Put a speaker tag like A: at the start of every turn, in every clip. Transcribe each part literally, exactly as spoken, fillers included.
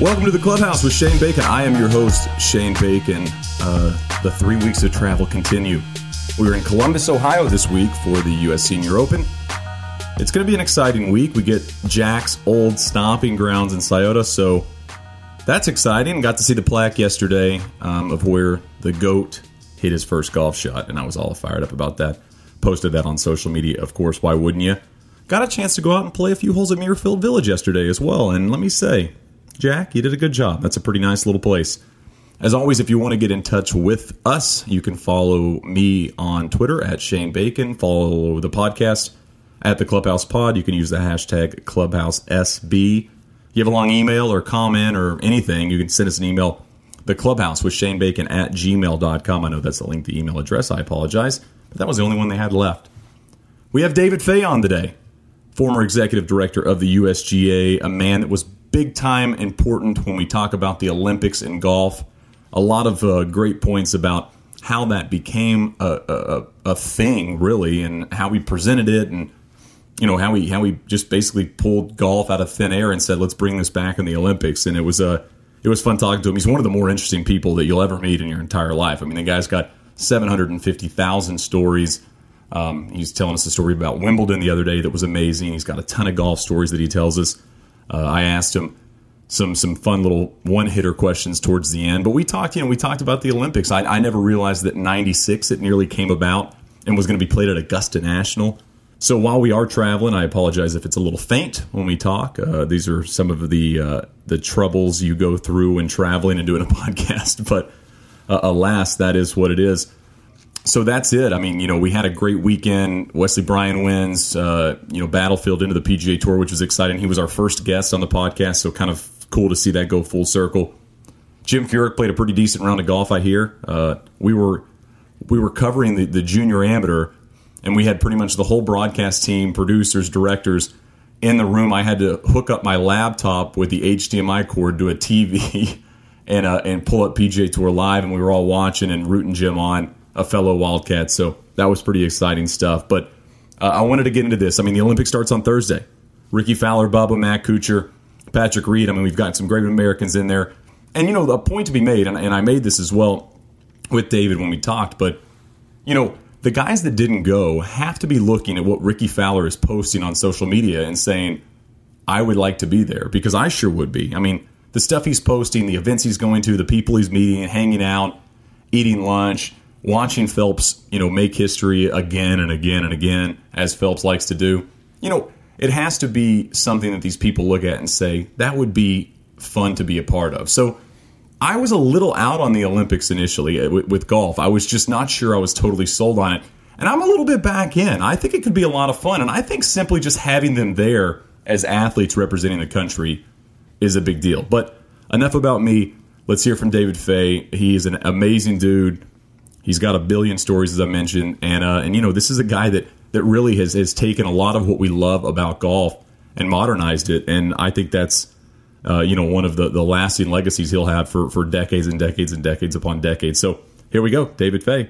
A: Welcome to the Clubhouse with Shane Bacon. I am your host, Shane Bacon. Uh, the three weeks of travel continue. We're in Columbus, Ohio this week for the U S Senior Open. It's going to be an exciting week. We get Jack's old stomping grounds in Scioto, so that's exciting. Got to see the plaque yesterday um, of where the GOAT hit his first golf shot, and I was all fired up about that. Posted that on social media, of course. Why wouldn't you? Got a chance to go out and play a few holes at Muirfield Village yesterday as well, and let me say, Jack, you did a good job. That's a pretty nice little place. As always, if you want to get in touch with us, you can follow me on Twitter at Shane Bacon. Follow the podcast at the Clubhouse Pod. You can use the hashtag ClubhouseSB. If you have a long email or comment or anything, you can send us an email. The Clubhouse with Shane Bacon at gmail dot com. I know that's a linked to email address. I apologize. But that was the only one they had left. We have David Fay on today, former executive director of the U S G A, a man that was big time important when we talk about the Olympics in golf. A lot of uh, great points about how that became a, a, a thing, really, and how we presented it, and you know how we how we just basically pulled golf out of thin air and said, let's bring this back in the Olympics. And it was a it was fun talking to him. He's one of the more interesting people that you'll ever meet in your entire life. I mean, the guy's got seven hundred fifty thousand stories. Um, he's telling us a story about Wimbledon the other day that was amazing. He's got a ton of golf stories that he tells us. Uh, I asked him some some fun little one-hitter questions towards the end. But we talked, you know, we talked about the Olympics. I, I never realized that in ninety-six it nearly came about and was going to be played at Augusta National. So while we are traveling, I apologize if it's a little faint when we talk. Uh, these are some of the uh, the troubles you go through when traveling and doing a podcast. But uh, alas, that is what it is. So that's it. I mean, you know, we had a great weekend. Wesley Bryan wins, uh, you know, Battlefield into the P G A Tour, which was exciting. He was our first guest on the podcast, so kind of cool to see that go full circle. Jim Furyk played a pretty decent round of golf, I hear. Uh, we were we were covering the, the junior amateur, and we had pretty much the whole broadcast team, producers, directors, in the room. I had to hook up my laptop with the H D M I cord to a T V and uh, and pull up P G A Tour Live, and we were all watching and rooting Jim on, a fellow Wildcat. So that was pretty exciting stuff. But uh, I wanted to get into this. I mean, the Olympics starts on Thursday. Ricky Fowler, Bubba, Matt Kuchar, Patrick Reed. I mean, we've got some great Americans in there. And, you know, a point to be made, and, and I made this as well with David when we talked, but, you know, the guys that didn't go have to be looking at what Ricky Fowler is posting on social media and saying, I would like to be there, because I sure would be. I mean, the stuff he's posting, the events he's going to, the people he's meeting, hanging out, eating lunch, watching Phelps, you know, make history again and again and again, as Phelps likes to do. You know, it has to be something that these people look at and say, that would be fun to be a part of. So I was a little out on the Olympics initially with, with golf. I was just not sure I was totally sold on it. And I'm a little bit back in. I think it could be a lot of fun. And I think simply just having them there as athletes representing the country is a big deal. But enough about me. Let's hear from David Fay. He is an amazing dude. He's got a billion stories, as I mentioned, and uh, and you know, this is a guy that, that really has, has taken a lot of what we love about golf and modernized it, and I think that's uh, you know one of the, the lasting legacies he'll have for, for decades and decades and decades upon decades. So here we go, David Fay.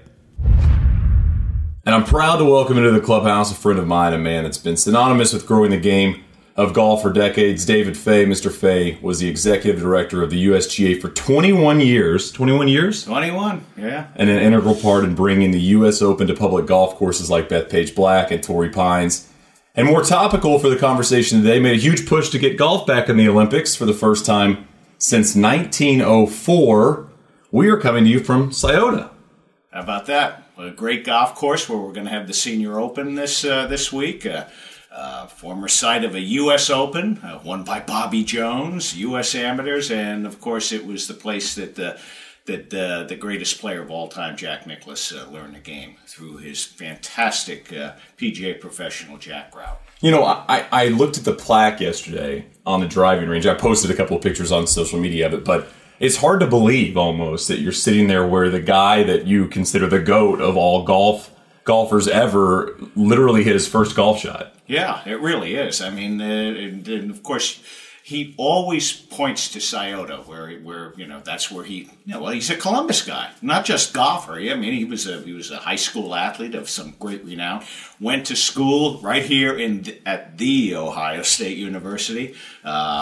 A: And I'm proud to welcome into the Clubhouse a friend of mine, a man that's been synonymous with growing the game of golf for decades. David Fay. Mister Fay was the executive director of the U S G A for twenty-one years. twenty-one years?
B: twenty-one, yeah.
A: And an integral part in bringing the U S Open to public golf courses like Bethpage Black and Torrey Pines. And more topical for the conversation today, made a huge push to get golf back in the Olympics for the first time since nineteen oh four. We are coming to you from Scioto.
B: How about that? A great golf course where we're going to have the Senior Open this uh, this week. Uh, Uh, former site of a U S Open, uh, won by Bobby Jones, U S Amateurs, and of course it was the place that uh, that uh, the greatest player of all time, Jack Nicklaus, uh, learned the game through his fantastic uh, P G A professional Jack route.
A: You know, I, I looked at the plaque yesterday on the driving range. I posted a couple of pictures on social media of it, but it's hard to believe almost that you're sitting there where the guy that you consider the GOAT of all golf golfers ever literally hit his first golf shot.
B: Yeah, it really is. I mean, uh, and, and of course, he always points to Scioto, where where you know that's where he. You know, well, he's a Columbus guy, not just golfer. I mean, he was a he was a high school athlete of some great renown. Went to school right here in at the Ohio State University. Uh,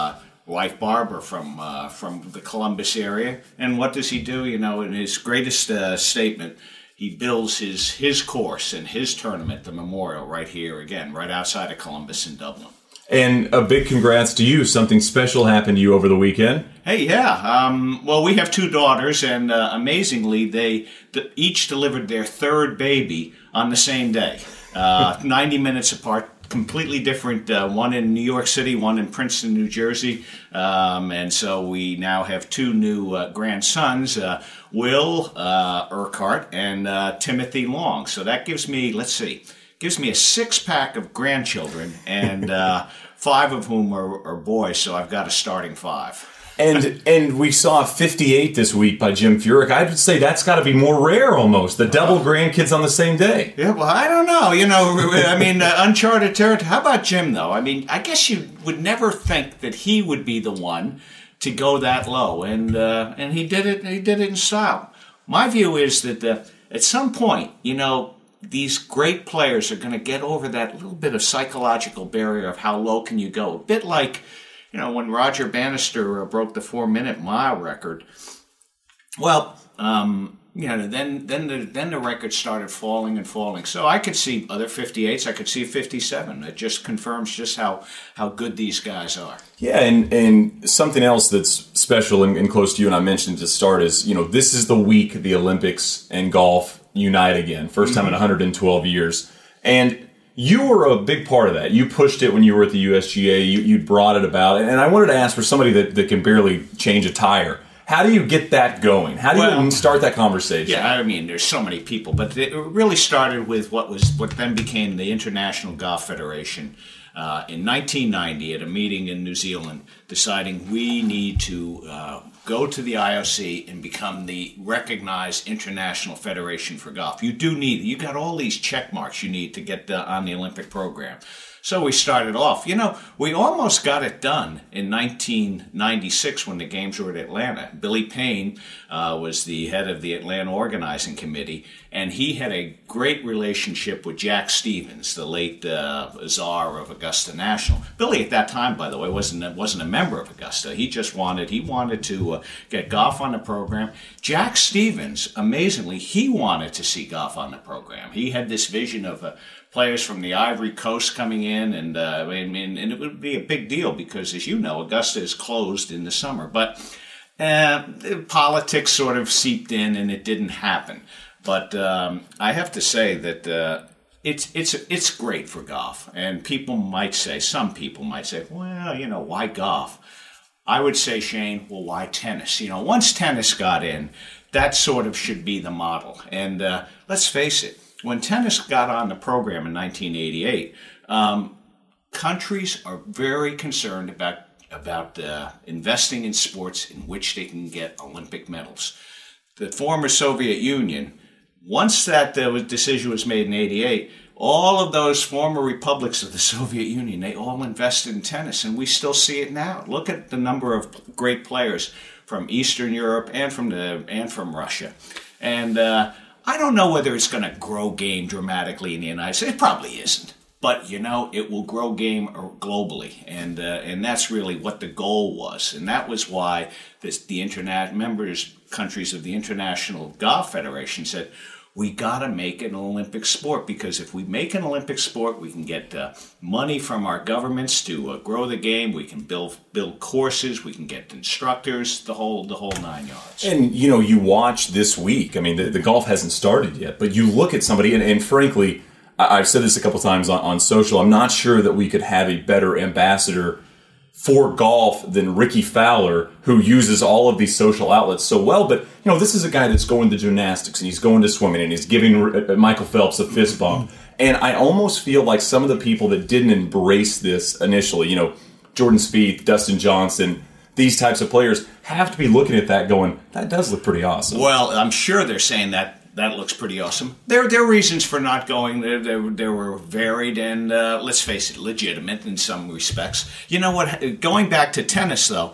B: wife Barbara from uh, from the Columbus area. And what does he do? You know, in his greatest uh, statement, he builds his his course and his tournament, the Memorial, right here again, right outside of Columbus in Dublin.
A: And a big congrats to you. Something special happened to you over the weekend.
B: Hey, yeah. Um, well, we have two daughters, and uh, amazingly, they th- each delivered their third baby on the same day, uh, ninety minutes apart. Completely different, uh, one in New York City, one in Princeton, New Jersey. Um, and so we now have two new uh, grandsons, uh, Will uh, Urquhart and uh, Timothy Long. So that gives me, let's see, gives me a six-pack of grandchildren, and uh, five of whom are, are boys, so I've got a starting five.
A: And and we saw fifty-eight this week by Jim Furyk. I would say that's got to be more rare almost, the double grandkids on the same day.
B: Yeah, well, I don't know. You know, I mean, uh, uncharted territory. How about Jim, though? I mean, I guess you would never think that he would be the one to go that low, and uh, and he did it. He did it in style. My view is that uh, at some point, you know, these great players are going to get over that little bit of psychological barrier of how low can you go. A bit like, you know, when Roger Bannister uh, broke the four-minute mile record. Well, um, you know, then then the then the record started falling and falling. So I could see other fifty-eights. I could see fifty-seven. It just confirms just how how good these guys are.
A: Yeah, and and something else that's special and, and close to you, and I mentioned to start, is, you know, this is the week the Olympics and golf unite again. First time mm-hmm. in one hundred twelve years. And you were a big part of that. You pushed it when you were at the U S G A. You, you brought it about. And I wanted to ask, for somebody that, that can barely change a tire, how do you get that going? How do well, you start that conversation?
B: Yeah, I mean, there's so many people. But it really started with what was what then became the International Golf Federation uh, in nineteen ninety at a meeting in New Zealand, deciding we need to uh, go to the I O C and become the recognized international federation for golf. You do need, you got all these check marks you need to get the, on the Olympic program. So we started off. You know, we almost got it done in nineteen ninety-six when the games were at Atlanta. Billy Payne uh, was the head of the Atlanta Organizing Committee, and he had a great relationship with Jack Stevens, the late uh, czar of Augusta National. Billy, at that time, by the way, wasn't wasn't a member of Augusta. He just wanted he wanted to uh, get golf on the program. Jack Stevens, amazingly, he wanted to see golf on the program. He had this vision of a players from the Ivory Coast coming in, and uh, I mean, and it would be a big deal because, as you know, Augusta is closed in the summer. But uh, politics sort of seeped in, and it didn't happen. But um, I have to say that uh, it's it's it's great for golf, and people might say, some people might say, well, you know, why golf? I would say, Shane, well, why tennis? You know, once tennis got in, that sort of should be the model. And uh, let's face it. When tennis got on the program in nineteen eighty-eight, um, countries are very concerned about about uh, investing in sports in which they can get Olympic medals. The former Soviet Union, once that uh, decision was made in eighty-eight, all of those former republics of the Soviet Union, they all invested in tennis, and we still see it now. Look at the number of great players from Eastern Europe and from the and from Russia, and uh, I don't know whether it's going to grow game dramatically in the United States. It probably isn't. But, you know, it will grow game globally. And uh, and that's really what the goal was. And that was why this, the interna- members countries of the International Golf Federation said, we got to make it an Olympic sport, because if we make an Olympic sport, we can get uh, money from our governments to uh, grow the game. We can build build courses. We can get instructors, the whole the whole nine yards.
A: And, you know, you watch this week. I mean, the, the golf hasn't started yet, but you look at somebody, and, and frankly, I, I've said this a couple times on, on social, I'm not sure that we could have a better ambassador for golf than Ricky Fowler, who uses all of these social outlets so well. But, you know, this is a guy that's going to gymnastics, and he's going to swimming, and he's giving Michael Phelps a fist bump. And I almost feel like some of the people that didn't embrace this initially, you know, Jordan Spieth, Dustin Johnson, these types of players, have to be looking at that going, that does look pretty awesome.
B: Well, I'm sure they're saying that. That looks pretty awesome. There, there are reasons for not going. There, there, there were varied and, uh, let's face it, legitimate in some respects. You know what? Going back to tennis, though,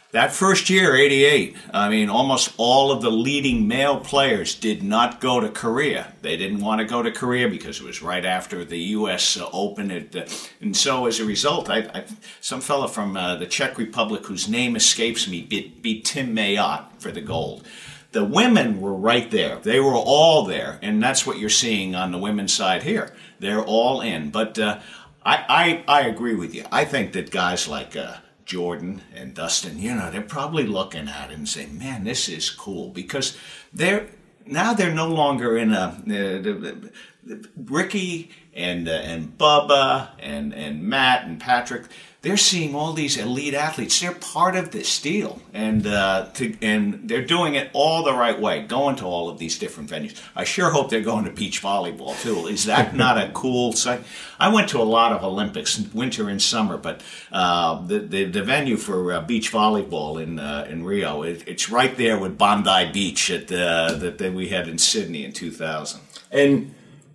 B: That first year, eighty-eight, I mean, almost all of the leading male players did not go to Korea. They didn't want to go to Korea because it was right after the U S Uh, Open. It, uh, and so as a result, I, I, some fellow from uh, the Czech Republic, whose name escapes me, beat, beat Tim Mayotte for the gold. The women were right there. They were all there, and that's what you're seeing on the women's side here. They're all in. But uh, I, I, I agree with you. I think that guys like Uh, Jordan and Dustin, you know, they're probably looking at it and saying, man, this is cool, because they're now they're no longer in a uh, the, the, Ricky and uh, and Bubba and and Matt and Patrick. They're seeing all these elite athletes. They're part of this deal, and uh, to, and they're doing it all the right way, going to all of these different venues. I sure hope they're going to beach volleyball too. Is that not a cool sight? I went to a lot of Olympics, winter and summer, but uh, the, the the venue for uh, beach volleyball in uh, in Rio, it, it's right there with Bondi Beach at uh, that, that we had in Sydney in two thousand.
A: And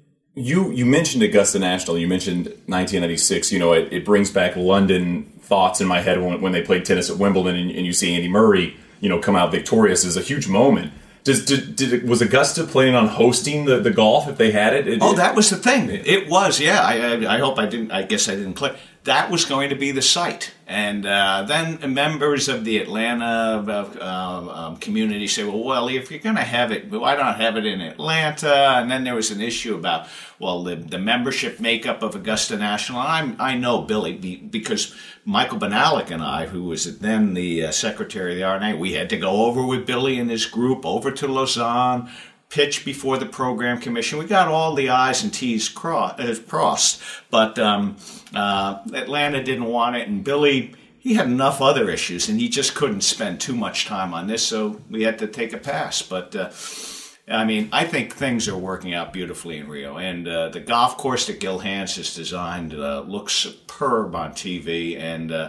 A: You you mentioned Augusta National. You mentioned nineteen ninety-six. You know, it, it brings back London thoughts in my head when, when they played tennis at Wimbledon, and, and you see Andy Murray, you know, come out victorious. Is a huge moment. Does did, did it, was Augusta planning on hosting the, the golf if they had it? it
B: oh,
A: it,
B: that was the thing. It was, yeah. I, I I hope I didn't. I guess I didn't play. That was going to be the site, and uh, then members of the Atlanta uh, um, community say, "Well, well, if you're going to have it, why not have it in Atlanta?" And then there was an issue about, well, the, the membership makeup of Augusta National. I'm, I know Billy because Michael Benalik and I, who was then the uh, secretary of the R N A, we had to go over with Billy and his group over to Lausanne, pitch before the program commission. We got all the I's and T's crossed, but um, uh, Atlanta didn't want it, and Billy, he had enough other issues, and he just couldn't spend too much time on this, so we had to take a pass. But, uh, I mean, I think things are working out beautifully in Rio, and uh, the golf course that Gil Hanse has designed uh, looks superb on T V, and uh,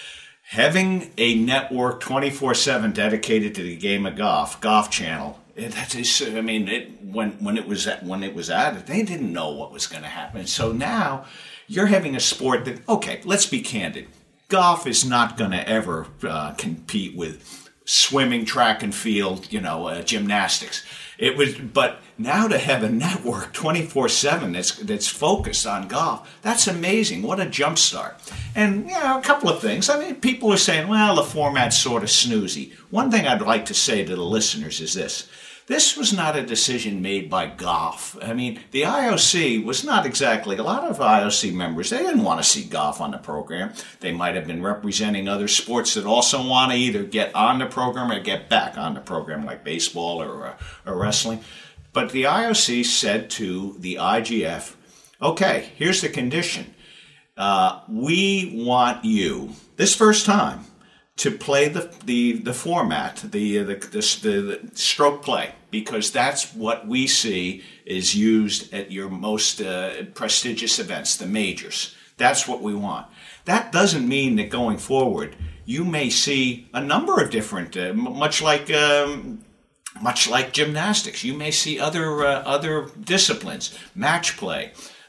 B: having a network twenty-four seven dedicated to the game of golf, Golf Channel, It, that is, I mean, it, when when it was at, when it was added, they didn't know what was going to happen. So now you're having a sport that, okay, let's be candid. Golf is not going to ever uh, compete with swimming, track and field, you know, uh, gymnastics. It was, but now to have a network twenty-four seven that's that's focused on golf, that's amazing. What a jump start. And, you know, a couple of things. I mean, people are saying, well, the format's sort of snoozy. One thing I'd like to say to the listeners is this. This was not a decision made by golf. I mean, the I O C was not exactly, a lot of I O C members, they didn't want to see golf on the program. They might have been representing other sports that also want to either get on the program or get back on the program, like baseball or, uh, or wrestling. But the I O C said to the I G F, okay, here's the condition. Uh, we want you, this first time, to play the the, the format, the, the the the stroke play, because that's what we see is used at your most uh, prestigious events, the majors. That's what we want. That doesn't mean that going forward you may see a number of different, uh, much like um, much like gymnastics. You may see other uh, other disciplines, match play.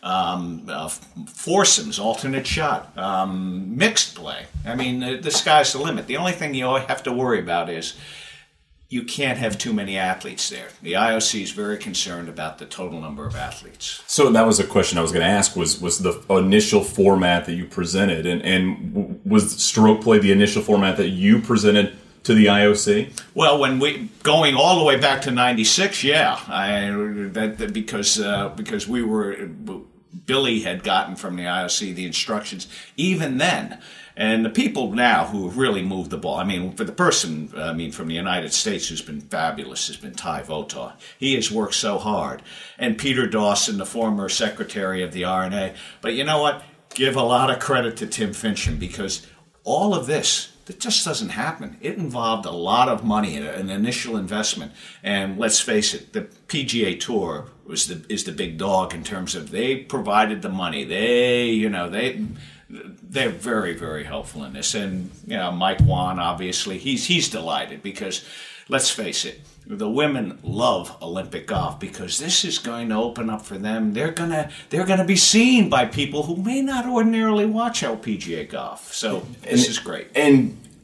B: Um, uh, foursomes, alternate shot, um, mixed play. I mean, the, the sky's the limit. The only thing you have to worry about is you can't have too many athletes there. The I O C is very concerned about the total number of athletes.
A: So that was a question I was going to ask, was was the initial format that you presented, and, and was stroke play the initial format that you presented to the I O C?
B: Well, when we going all the way back to ninety-six, yeah, I that, that because uh, because we were Billy had gotten from the I O C the instructions even then, and the people now who have really moved the ball. I mean, for the person, I mean, from the United States who's been fabulous has been Ty Votaw. He has worked so hard, and Peter Dawson, the former secretary of the R N A. But you know what? Give a lot of credit to Tim Finchem, because all of this, that just doesn't happen. It involved a lot of money, an initial investment. And let's face it, the P G A Tour was the is the big dog in terms of they provided the money. They, you know, they they're very, very helpful in this. And, you know, Mike Wan, obviously, he's he's delighted because, let's face it, the women love Olympic golf because this is going to open up for them. They're gonna they're gonna be seen by people who may not ordinarily watch L P G A golf. So this
A: and,
B: is great.
A: And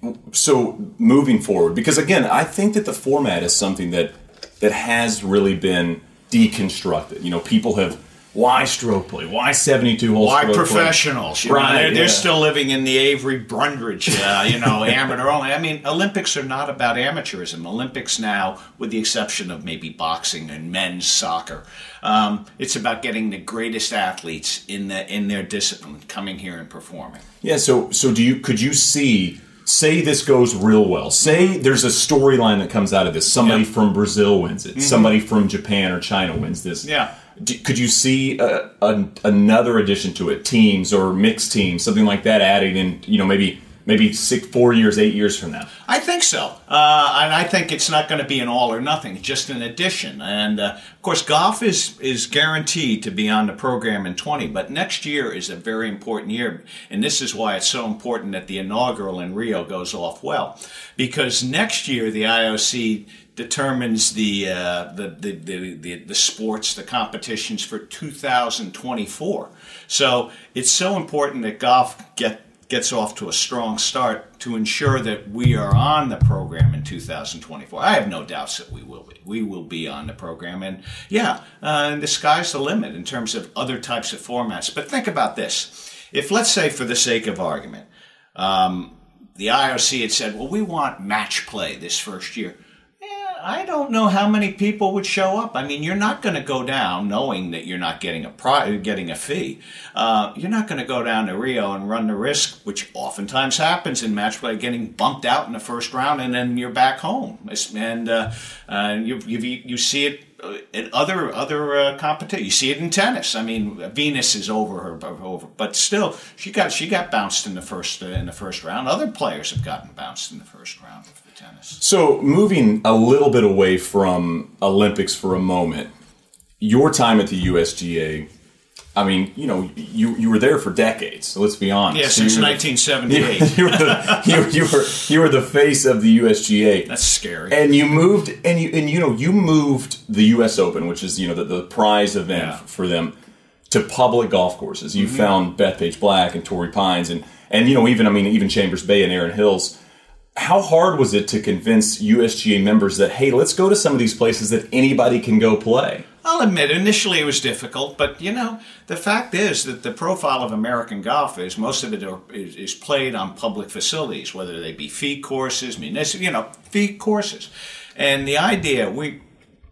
A: so moving forward, because again, I think that the format is something that that has really been deconstructed. You know, people have, why stroke play? Why seventy-two hole
B: Why
A: stroke
B: professionals?
A: play? Right,
B: They're,
A: yeah.
B: they're still living in the Avery Brundage, uh, you know, amateur only. I mean, Olympics are not about amateurism. Olympics now, with the exception of maybe boxing and men's soccer, um, it's about getting the greatest athletes in the in their discipline coming here and performing.
A: Yeah. So, so do you? Could you see? Say this goes real well. Say there's a storyline that comes out of this. Somebody
B: Yep.
A: from Brazil wins it.
B: Mm-hmm.
A: Somebody from Japan or China wins this.
B: Yeah.
A: D- could you see uh, a, another addition to it? Teams or mixed teams, something like that, adding in, you know, maybe maybe six, four years, eight years from now?
B: I think so. Uh, and I think it's not going to be an all or nothing, just an addition. And, uh, of course, golf is, is guaranteed to be on the program in twenty, but next year is a very important year. And this is why it's so important that the inaugural in Rio goes off well. Because next year, the I O C determines the, uh, the, the, the, the, the sports, the competitions for two thousand twenty-four. So it's so important that golf get gets off to a strong start to ensure that we are on the program in two thousand twenty-four. I have no doubts that we will be. We will be on the program. And yeah, uh, and the sky's the limit in terms of other types of formats. But think about this. If, let's say, for the sake of argument, um, the I O C had said, well, we want match play this first year. I don't know how many people would show up. I mean, you're not going to go down knowing that you're not getting a pri- getting a fee. Uh, you're not going to go down to Rio and run the risk, which oftentimes happens in match play, getting bumped out in the first round and then you're back home. And uh, uh, you, you you see it in other other uh, competitions. You see it in tennis. I mean, Venus is over her, over, but still, she got she got bounced in the first uh, in the first round. Other players have gotten bounced in the first round of the tennis.
A: So, moving a little bit away from Olympics for a moment, your time at the U S G A, I mean, you know, you you were there for decades. So let's be honest.
B: Yeah, since nineteen seventy-eight.
A: You were, the, you, you were you were the face of the U S G A.
B: That's scary.
A: And you moved, and you and you know, you moved the U S Open, which is you know the, the prize event
B: Yeah.
A: for them, to public golf courses. You
B: Mm-hmm.
A: found Bethpage Black and Torrey Pines, and and you know even I mean even Chambers Bay and Erin Hills. How hard was it to convince U S G A members that, hey, let's go to some of these places that anybody can go play?
B: I'll admit, initially it was difficult, but, you know, the fact is that the profile of American golf is most of it are, is, is played on public facilities, whether they be fee courses, municipal, you know, fee courses. And the idea, we...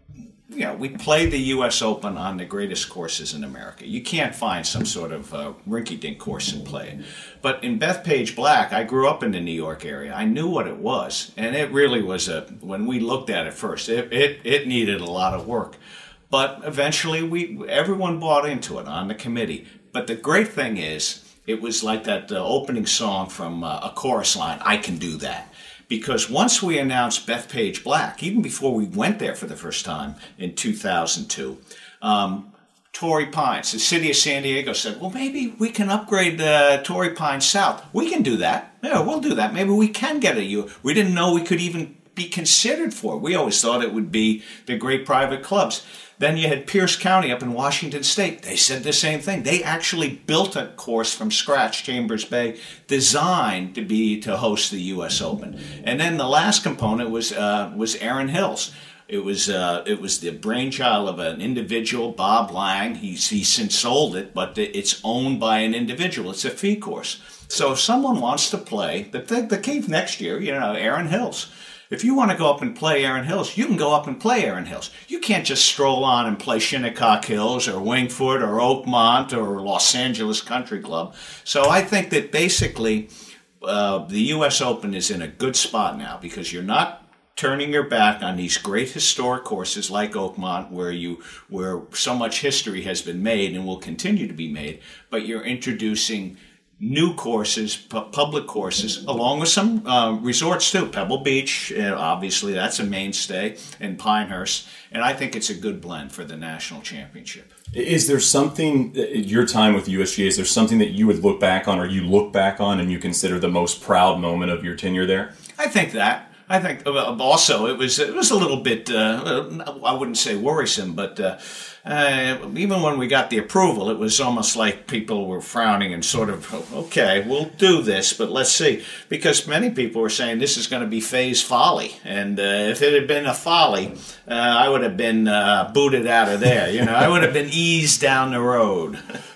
B: You know, we play the U S Open on the greatest courses in America. You can't find some sort of uh, rinky-dink course and play it. But in Bethpage Black, I grew up in the New York area. I knew what it was, and it really was a. When we looked at it first, it it, it needed a lot of work. But eventually, we everyone bought into it on the committee. But the great thing is, it was like that uh, opening song from uh, a chorus line. I can do that. Because once we announced Bethpage Black, even before we went there for the first time in two thousand two, um, Torrey Pines, the city of San Diego said, well, maybe we can upgrade uh, Torrey Pines South. We can do that. Yeah, we'll do that. Maybe we can get a U. We didn't know we could even be considered for it. We always thought it would be the great private clubs. Then you had Pierce County up in Washington State. They said the same thing. They actually built a course from scratch, Chambers Bay, designed to be to host the U S Open. And then the last component was uh, was Erin Hills. It was uh, it was the brainchild of an individual, Bob Lang. He's he's since sold it, but it's owned by an individual. It's a fee course. So if someone wants to play, the the key next year, you know, Erin Hills. If you want to go up and play Erin Hills, you can go up and play Erin Hills. You can't just stroll on and play Shinnecock Hills or Wingfoot or Oakmont or Los Angeles Country Club. So I think that basically uh, the U S Open is in a good spot now because you're not turning your back on these great historic courses like Oakmont where you where so much history has been made and will continue to be made, but you're introducing new courses, pu- public courses, along with some uh, resorts too. Pebble Beach, uh, obviously, that's a mainstay, and Pinehurst. And I think it's a good blend for the national championship.
A: Is there something, your time with U S G A, is there something that you would look back on or you look back on and you consider the most proud moment of your tenure there?
B: I think that. I think also it was it was a little bit uh, I wouldn't say worrisome, but uh, uh, even when we got the approval, it was almost like people were frowning and sort of, okay, we'll do this, but let's see, because many people were saying this is going to be phase folly, and uh, if it had been a folly, uh, I would have been uh, booted out of there. You know, I would have been eased down the road.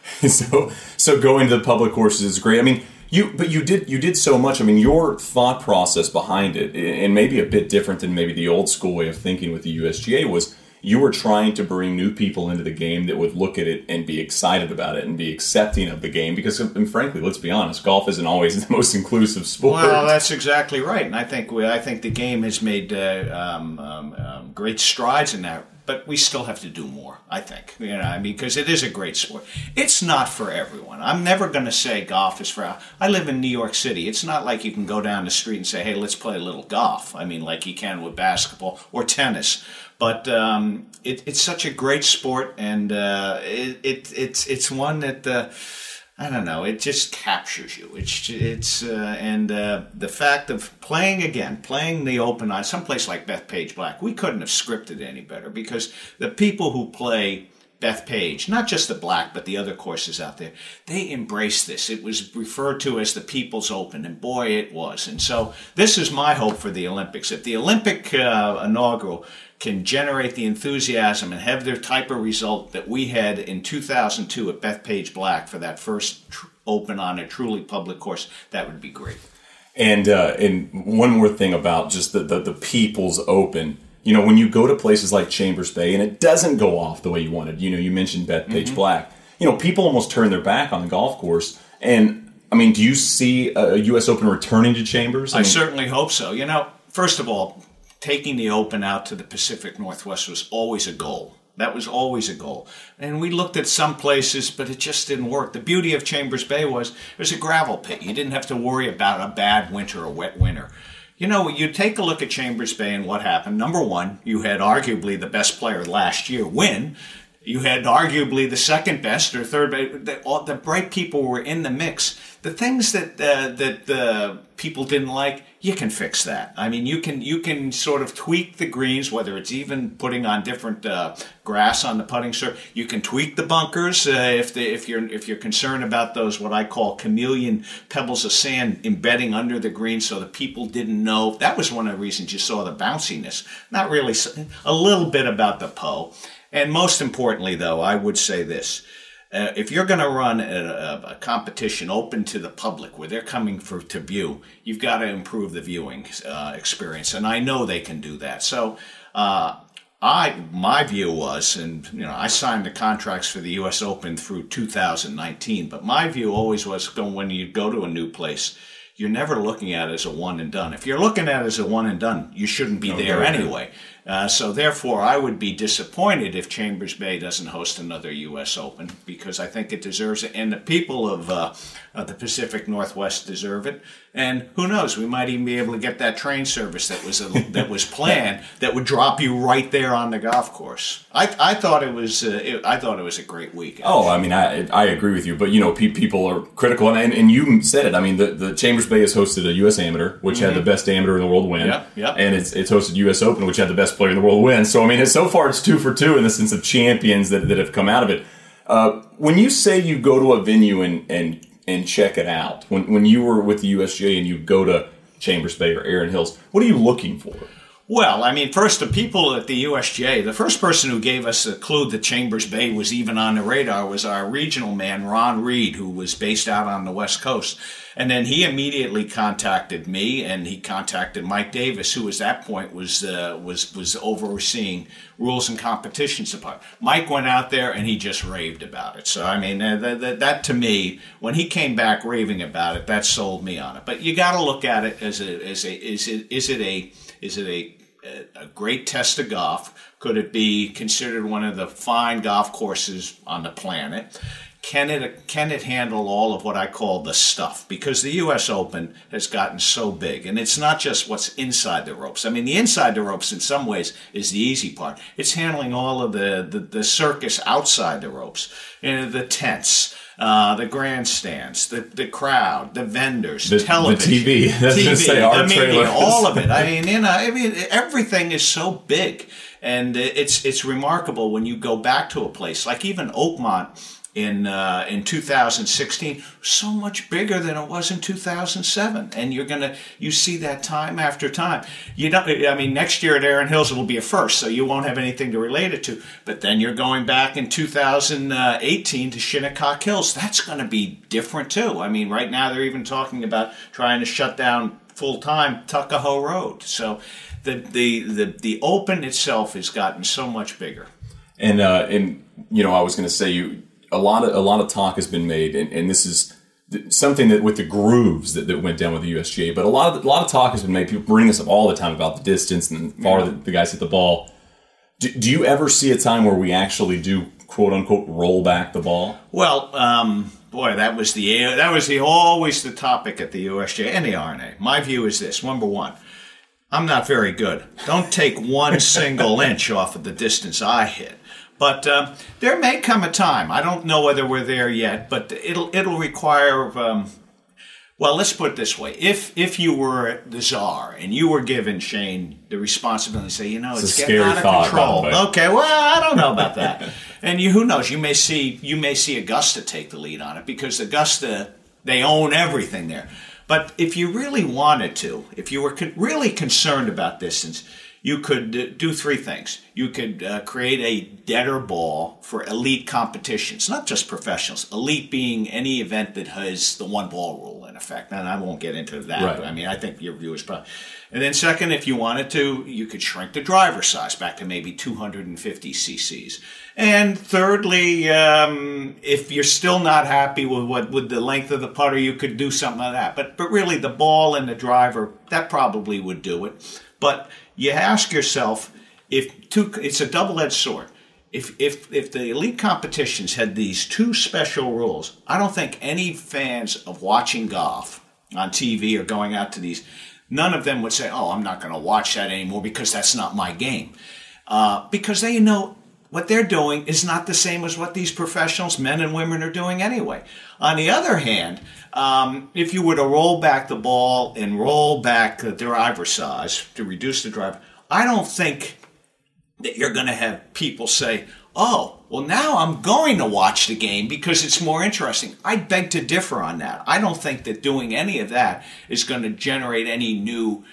A: so, so going to the public courses is great. I mean. You, but you did you did so much. I mean, your thought process behind it, and maybe a bit different than maybe the old school way of thinking with the U S G A, was you were trying to bring new people into the game that would look at it and be excited about it and be accepting of the game. Because, and frankly, let's be honest, golf isn't always the most inclusive sport.
B: Well, that's exactly right, and I think we, I think the game has made uh, um, um, um, great strides in that. But we still have to do more, I think. You know, I mean, because it is a great sport. It's not for everyone. I'm never going to say golf is for... I live in New York City. It's not like you can go down the street and say, hey, let's play a little golf. I mean, like you can with basketball or tennis. But um, it, it's such a great sport, and uh, it, it, it's it's one that... Uh, I don't know. It just captures you. It's it's uh, and uh, the fact of playing again, playing the Open on someplace like Bethpage Black, we couldn't have scripted it any better, because the people who play Bethpage, not just the Black but the other courses out there, they embrace this. It was referred to as the People's Open, and boy, it was. And so this is my hope for the Olympics. If the Olympic uh, inaugural can generate the enthusiasm and have the type of result that we had in two thousand two at Bethpage Black for that first tr- Open on a truly public course, that would be great.
A: And uh, and one more thing about just the, the, the People's Open. You know, when you go to places like Chambers Bay and it doesn't go off the way you wanted, you know, you mentioned Bethpage mm-hmm. Black, you know, people almost turn their back on the golf course. And, I mean, do you see a U S Open returning to Chambers?
B: I,
A: I mean,
B: certainly hope so. You know, first of all, taking the Open out to the Pacific Northwest was always a goal. That was always a goal. And we looked at some places, but it just didn't work. The beauty of Chambers Bay was it was a gravel pit. You didn't have to worry about a bad winter or a wet winter. You know, you take a look at Chambers Bay and what happened. Number one, you had arguably the best player last year win. You had arguably the second best or third best. The, all, the bright people were in the mix. The things that uh, that uh, people didn't like, you can fix that. I mean, you can you can sort of tweak the greens, whether it's even putting on different uh, grass on the putting surface. You can tweak the bunkers uh, if the, if you're if you're concerned about those what I call chameleon pebbles of sand embedding under the green, so the people didn't know. That was one of the reasons you saw the bounciness. Not really, a little bit about the P O. And most importantly, though, I would say this. Uh, if you're going to run a, a, a competition open to the public where they're coming for to view, you've got to improve the viewing uh, experience. And I know they can do that. So uh, I my view was, and you know, I signed the contracts for the U S Open through two thousand nineteen, but my view always was going, when you go to a new place, you're never looking at it as a one and done. If you're looking at it as a one and done, you shouldn't be no, there no, anyway. Uh, so therefore, I would be disappointed if Chambers Bay doesn't host another U S Open, because I think it deserves it, and the people of, uh, of the Pacific Northwest deserve it. And who knows, we might even be able to get that train service that was a, that was planned that would drop you right there on the golf course. I I thought it was uh, it, I thought it was a great week. Actually.
A: Oh, I mean, I I agree with you, but you know, pe- people are critical, and, and and you said it. I mean, the, the Chambers Bay has hosted a U S Amateur, which mm-hmm. had the best amateur in the world win.
B: Yep, yep.
A: And it's it's hosted U S Open, which had the best player in the world win. So I mean, it's, so far it's two for two in the sense of champions that that have come out of it. Uh, when you say you go to a venue and and and check it out, when when you were with the U S G A and you go to Chambers Bay or Erin Hills, what are you looking for?
B: Well, I mean, first, the people at the U S G A, the first person who gave us a clue that Chambers Bay was even on the radar was our regional man, Ron Reed, who was based out on the West Coast. And then he immediately contacted me, and he contacted Mike Davis, who at that point was uh, was was overseeing rules and competitions department. Mike went out there, and he just raved about it. So, I mean, uh, that, that, that to me, when he came back raving about it, that sold me on it. But you got to look at it as a as a is it is it a is it a a great test of golf? Could it be considered one of the fine golf courses on the planet? Can it can it handle all of what I call the stuff? Because the U S Open has gotten so big, and it's not just what's inside the ropes. I mean, the inside the ropes in some ways is the easy part. It's handling all of the, the, the circus outside the ropes, you know, the tents, Uh, the grandstands, the, the crowd, the vendors,
A: the,
B: television,
A: the T V, That's
B: T V,
A: say our
B: the media,
A: trailers.
B: all of it. I mean, you know, I mean, everything is so big, and it's it's remarkable when you go back to a place like even Oakmont in uh, in two thousand sixteen, so much bigger than it was in two thousand seven, and you're gonna you see that time after time. You know, I mean, next year at Erin Hills it'll be a first, so you won't have anything to relate it to. But then you're going back in two thousand eighteen to Shinnecock Hills. That's going to be different too. I mean, right now they're even talking about trying to shut down full time Tuckahoe Road. So the the the the Open itself has gotten so much bigger.
A: And uh, and you know, I was going to say you. A lot of a lot of talk has been made, and, and this is something that with the grooves that, that went down with the U S G A. But a lot of a lot of talk has been made. People bring this up all the time about the distance and far yeah. the, the guys hit the ball. Do, do you ever see a time where we actually do quote unquote roll back the ball?
B: Well, um, boy, that was the that was the always the topic at the U S G A and the R N A. My view is this: number one, I'm not very good. Don't take one single inch off of the distance I hit. But uh, there may come a time. I don't know whether we're there yet, but it'll it'll require. Um, well, let's put it this way: if if you were the czar and you were given, Shane, the responsibility to say, you know, it's,
A: it's
B: getting out of
A: thought,
B: control. Okay, well, I don't know about that. And you, who knows? You may see you may see Augusta take the lead on it because Augusta, they own everything there. But if you really wanted to, if you were con- really concerned about distance, you could uh, do three things. You could uh, create a deader ball for elite competitions, not just professionals. Elite being any event that has the one ball rule in effect. And I won't get into that.
A: Right.
B: But I mean, I think your view is probably. And then second, if you wanted to, you could shrink the driver size back to maybe two hundred fifty cc's. And thirdly, um, if you're still not happy with what with the length of the putter, you could do something like that. But but really, the ball and the driver, that probably would do it. But you ask yourself, if two, it's a double-edged sword. If if if the elite competitions had these two special rules, I don't think any fans of watching golf on T V or going out to these, none of them would say, "Oh, I'm not going to watch that anymore because that's not my game," uh, because they know what they're doing is not the same as what these professionals, men and women, are doing anyway. On the other hand, um, if you were to roll back the ball and roll back the driver size to reduce the drive, I don't think that you're going to have people say, oh, well, now I'm going to watch the game because it's more interesting. I beg to differ on that. I don't think that doing any of that is going to generate any new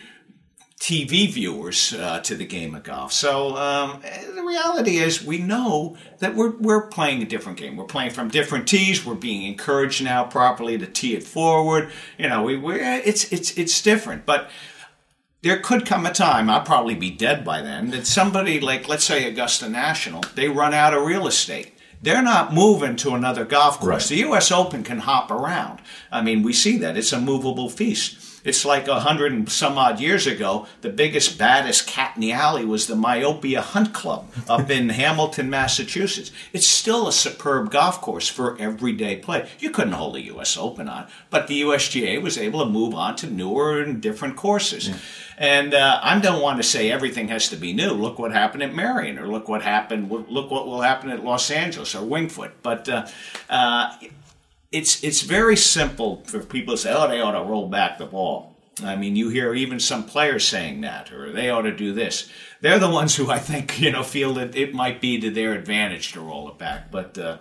B: T V viewers uh, to the game of golf. So um, the reality is we know that we're we're playing a different game. We're playing from different tees. We're being encouraged now properly to tee it forward. You know, we we it's it's it's different. But there could come a time, I'll probably be dead by then, that somebody like, let's say Augusta National, they run out of real estate. They're not moving to another golf course. Right. The U S Open can hop around. I mean, we see that. It's a movable feast. It's like a hundred and some odd years ago, the biggest, baddest cat in the alley was the Myopia Hunt Club up in Hamilton, Massachusetts. It's still a superb golf course for everyday play. You couldn't hold a U S Open on, but the U S G A was able to move on to newer and different courses. Yeah. And uh, I don't want to say everything has to be new. Look what happened at Marion, or look what happened. Look what will happen at Los Angeles or Winged Foot. But uh, uh, it's it's very simple for people to say, "Oh, they ought to roll back the ball." I mean, you hear even some players saying that, or they ought to do this. They're the ones who I think you know feel that it might be to their advantage to roll it back. But uh,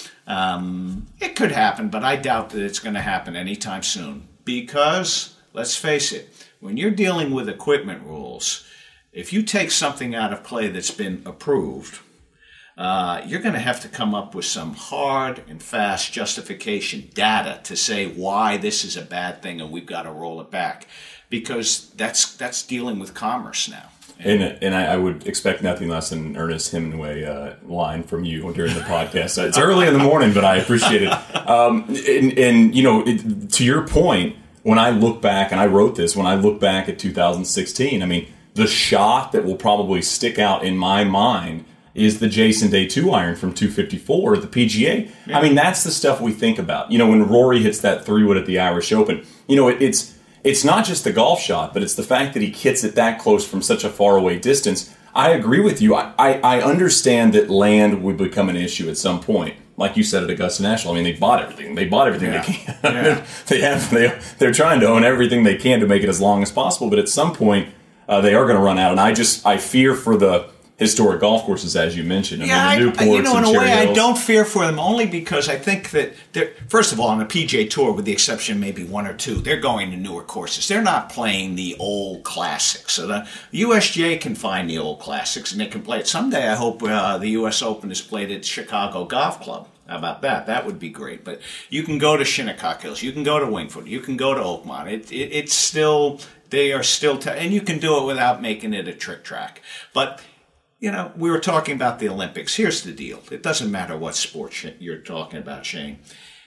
B: um, it could happen, but I doubt that it's going to happen anytime soon. Because let's face it. When you're dealing with equipment rules, if you take something out of play that's been approved, uh, you're going to have to come up with some hard and fast justification data to say why this is a bad thing and we've got to roll it back, because that's that's dealing with commerce now.
A: And and I, I would expect nothing less than an Ernest Hemingway uh, line from you during the podcast. It's early in the morning, but I appreciate it. Um, and, and you know, it, to your point. When I look back, and I wrote this, when I look back at two thousand sixteen, I mean, the shot that will probably stick out in my mind is the Jason Day two iron from two fifty-four at the P G A. Yeah. I mean, that's the stuff we think about. You know, when Rory hits that three-wood at the Irish Open, you know, it, it's it's not just the golf shot, but it's the fact that he hits it that close from such a faraway distance. I agree with you. I, I, I understand that land would become an issue at some point. like you said at Augusta National, I mean, they bought everything. They bought everything
B: Yeah.
A: they can.
B: Yeah.
A: they have. They they're trying to own everything they can to make it as long as possible. But at some point, uh, they are going to run out. And I just I fear for the historic golf courses, as you mentioned. I
B: Yeah,
A: mean, the
B: I,
A: Newports
B: you know, in
A: and
B: a way,
A: Cherry
B: I
A: Hills.
B: don't fear for them only because I think that they're, first of all, on the P G A Tour, with the exception of maybe one or two, they're going to newer courses. They're not playing the old classics. So the U S G A can find the old classics and they can play it. Someday, I hope uh, the U S Open is played at Chicago Golf Club. How about that? That would be great. But you can go to Shinnecock Hills. You can go to Wingfoot. You can go to Oakmont. It, it, it's still, they are still, t- and you can do it without making it a trick track. But you know, we were talking about the Olympics. Here's the deal. It doesn't matter what sport you're talking about, Shane.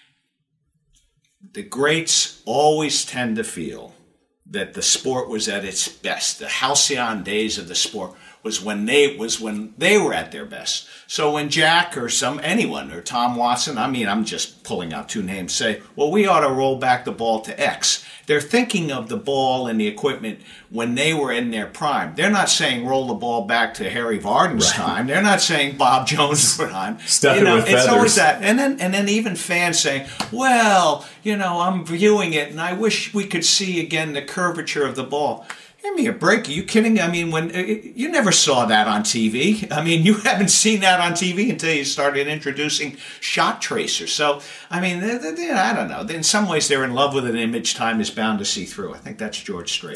B: The greats always tend to feel that the sport was at its best. The halcyon days of the sport was when they was when they were at their best. So when Jack or some anyone or Tom Watson, I mean, I'm just pulling out two names, say, well, we ought to roll back the ball to X. They're thinking of the ball and the equipment when they were in their prime. They're not saying roll the ball back to Harry Vardon's
A: Right.
B: time. They're not saying Bob Jones' time.
A: Stuff
B: you
A: it
B: know,
A: with
B: it's
A: feathers.
B: always that. And then and then even fans saying, well, you know, I'm viewing it and I wish we could see again the curvature of the ball. Give me a break. Are you kidding? I mean, when you never saw that on T V. I mean, you haven't seen that on T V until you started introducing shot tracers. So, I mean, they, they, they, I don't know. In some ways, they're in love with an image time is bound to see through. I think that's George Strait.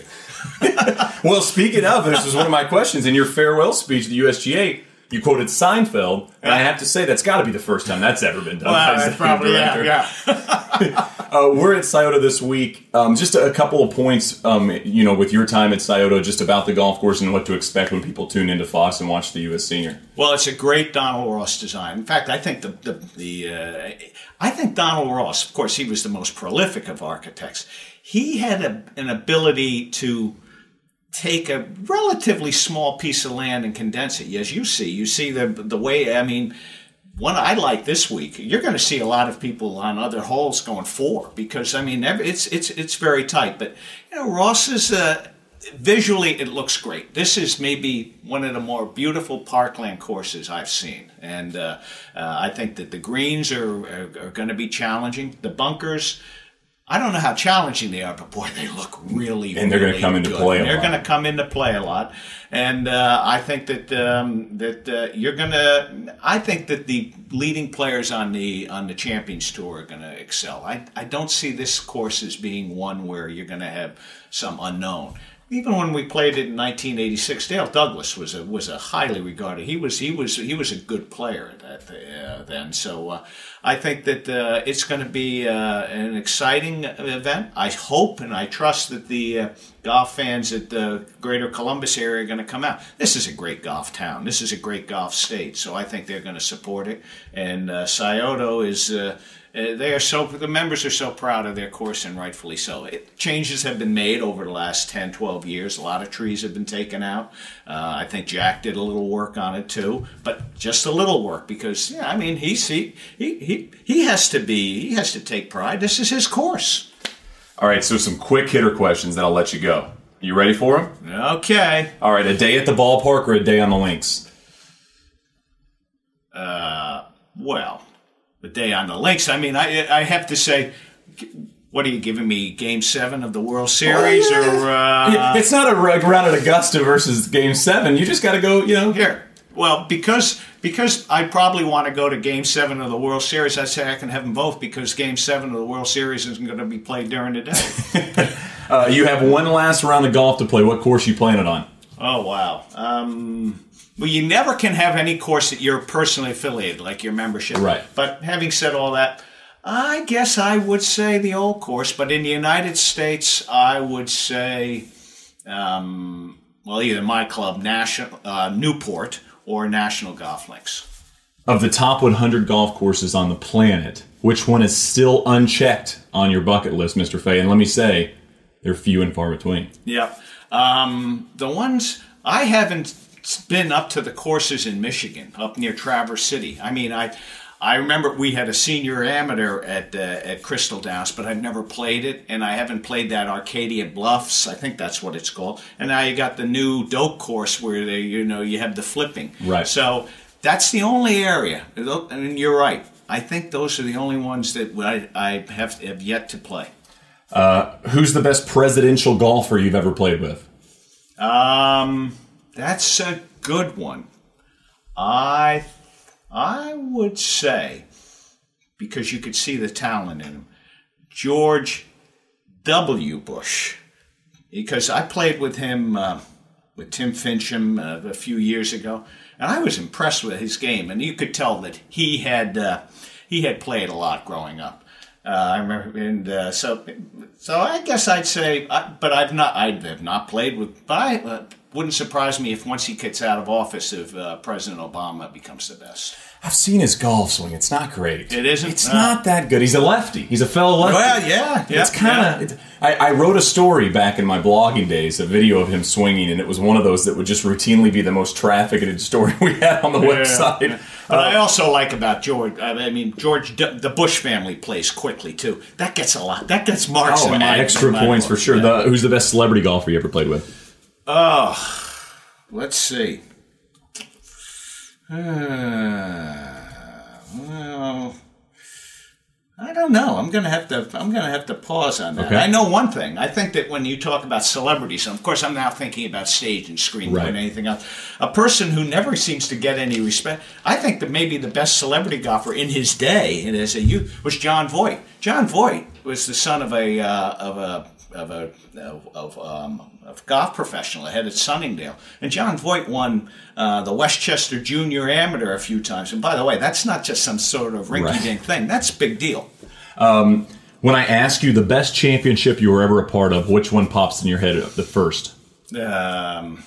A: Well, speaking of, this was one of my questions in your farewell speech to the U S G A. You quoted Seinfeld, and I have to say that's got to be the first time that's ever been done. by a
B: probably
A: director.
B: yeah. yeah.
A: Uh, we're at Scioto this week. Um, just a, a couple of points, um, you know, with your time at Scioto, just about the golf course and what to expect when people tune into Fox and watch the U S Senior.
B: Well, it's a great Donald Ross design. In fact, I think the the, the uh, I think Donald Ross, of course, he was the most prolific of architects. He had a, an ability to take a relatively small piece of land and condense it. As you see, you see the the way. I mean, one I like this week. You're going to see a lot of people on other holes going four because I mean, every, it's it's it's very tight. But you know, Ross is. Uh, Visually, it looks great. This is maybe one of the more beautiful parkland courses I've seen. And uh, uh, I think that the greens are, are, are going to be challenging. The bunkers, I don't know how challenging they are, but boy, they look really,
A: And they're
B: really
A: going to come into
B: good.
A: play a
B: They're
A: lot.
B: going to come into play a lot. And uh, I think that um, that uh, you're going to. I think that the leading players on the on the Champions Tour are going to excel. I I don't see this course as being one where you're going to have some unknown. Even when we played it in nineteen eighty-six, Dale Douglas was a was a highly regarded. He was he was he was a good player at that uh, then. So uh, I think that uh, it's going to be uh, an exciting event. I hope and I trust that the uh, golf fans at the Greater Columbus area are going to come out. This is a great golf town. This is a great golf state. So I think they're going to support it. And uh, Scioto is. Uh, Uh, they are so the members are so proud of their course, and rightfully so. It, changes have been made over the last ten, twelve years. A lot of trees have been taken out. Uh, I think Jack did a little work on it too, but just a little work because yeah, I mean he's, he he he he has to be he has to take pride. This is his course.
A: All right, so some quick hitter questions, then I'll let you go. You ready for them?
B: Okay.
A: All right, a day at the ballpark or a day on the links?
B: Uh, well. The day on the links. I mean, I I have to say, what are you giving me? Game seven of the World Series,
A: Oh, yeah.
B: or uh,
A: It's not a round at Augusta versus Game Seven. You just got to go. You know,
B: here? Well, because because I probably want to go to Game Seven of the World Series. I say I can have them both because Game Seven of the World Series isn't going to be played during the day.
A: uh, you have one last round of golf to play. What course you playing it on?
B: Oh wow. Um, Well, you never can have any course that you're personally affiliated, like your membership.
A: Right.
B: But having said all that, I guess I would say the old course. But in the United States, I would say, um, well, either my club, National uh, Newport, or National Golf Links.
A: Of the top one hundred golf courses on the planet, which one is still unchecked on your bucket list, Mister Fay? And let me say, they're few and far between.
B: Yep. Um, the ones I haven't been up to the courses in Michigan, up near Traverse City. I mean, I I remember we had a senior amateur at uh, at Crystal Downs, but I've never played it, and I haven't played that Arcadia Bluffs. I think that's what it's called. And now you got the new Doak course where they, you know, you have the flipping.
A: Right.
B: So that's the only area. And you're right. I think those are the only ones that I, I have, have yet to play.
A: Uh, who's the best presidential golfer you've ever played with?
B: Um, that's a good one. I, I would say, because you could see the talent in him, George W. Bush. Because I played with him, uh, with Tim Fincham uh, a few years ago, and I was impressed with his game. And you could tell that he had uh, he had played a lot growing up. Uh, I remember, and uh, so so I guess I'd say, uh, but I've not I have not played with. But I uh, wouldn't surprise me if once he gets out of office, if uh, President Obama becomes the best.
A: I've seen his golf swing. It's not great.
B: It isn't?
A: It's
B: No.
A: not that good. He's a lefty. He's a fellow lefty.
B: Well, yeah. yeah
A: It's kind of...
B: yeah.
A: I, I wrote a story back in my blogging days, a video of him swinging, and it was one of those that would just routinely be the most trafficked story we had on the
B: Yeah,
A: website.
B: yeah. But
A: Uh,
B: I also like about George, I mean, George, the Bush family plays quickly, too. That gets a lot. That gets marks
A: oh,
B: in my
A: extra
B: in my
A: points
B: book.
A: for sure.
B: Yeah.
A: The, who's the best celebrity golfer you ever played with?
B: Oh, let's see. Uh, well, I don't know. I'm gonna have to. I'm gonna have to pause on that.
A: Okay.
B: I know one thing. I think that when you talk about celebrities, and of course, I'm now thinking about stage and screen more
A: Right.
B: than anything else. A person who never seems to get any respect. I think that maybe the best celebrity golfer in his day, and as a youth, was John Voight. John Voight was the son of a uh, of a of a of um, of golf professional ahead at Sunningdale, and John Voight won uh, the Westchester Junior Amateur a few times. And by the way, that's not just some sort of rinky-dink thing. That's a big deal.
A: Um, when I ask you the best championship you were ever a part of, which one pops in your head the first?
B: Um,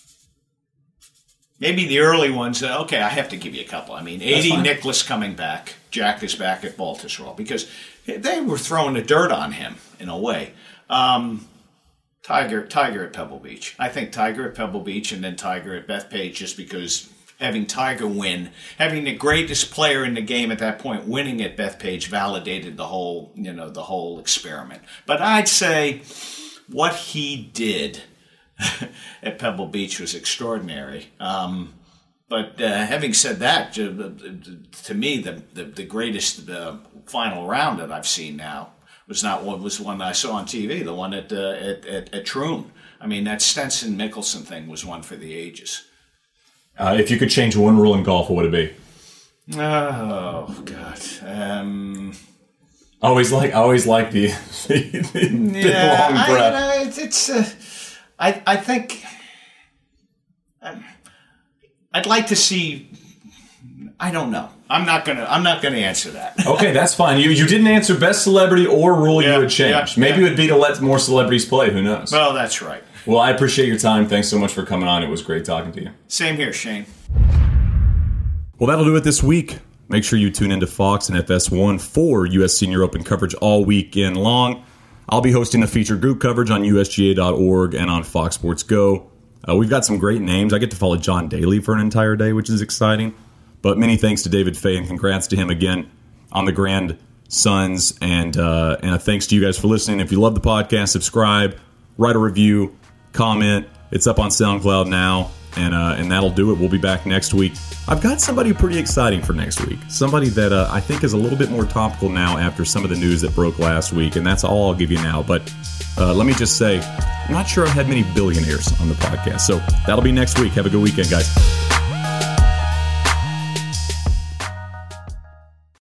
B: maybe the early ones. Uh, okay, I have to give you a couple. I mean, eighty, Nicklaus coming back. Jack is back at Baltusrol because they were throwing the dirt on him in a way. Um, Tiger, Tiger at Pebble Beach. I think Tiger at Pebble Beach and then Tiger at Bethpage, just because having Tiger win, having the greatest player in the game at that point winning at Bethpage validated the whole, you know, the whole experiment. But I'd say what he did at Pebble Beach was extraordinary. Um, but uh, having said that, to, to me, the, the, the greatest uh, final round that I've seen now was not what was the one I saw on T V, the one at uh, at, at, at Troon. I mean, that Stenson Mickelson thing was one for the ages.
A: Uh, if you could change one rule in golf, what would it be?
B: Oh God! Um,
A: always like, I always like the, the, the
B: yeah,
A: long
B: I,
A: breath.
B: I, it's, it's uh, I I think um, I'd like to see. I don't know. I'm not gonna. I'm not gonna answer that.
A: Okay, that's fine. You you didn't answer best celebrity or rule
B: Yeah,
A: you would change.
B: yeah,
A: Maybe
B: yeah.
A: it would be to let more celebrities play. Who knows?
B: Well, that's right.
A: Well, I appreciate your time. Thanks so much for coming on. It was great talking to you.
B: Same here, Shane.
A: Well, that'll do it this week. Make sure you tune into Fox and F S one for U S Senior Open coverage all weekend long. I'll be hosting the feature group coverage on U S G A dot org and on Fox Sports Go. Uh, we've got some great names. I get to follow John Daly for an entire day, which is exciting. But many thanks to David Fay, and congrats to him again on the Grand Sons. And, uh, and a thanks to you guys for listening. If you love the podcast, subscribe, write a review, comment. It's up on SoundCloud now, and uh, and that'll do it. We'll be back next week. I've got somebody pretty exciting for next week. Somebody that uh, I think is a little bit more topical now after some of the news that broke last week, and that's all I'll give you now. But uh, let me just say, I'm not sure I've had many billionaires on the podcast. So that'll be next week. Have a good weekend, guys.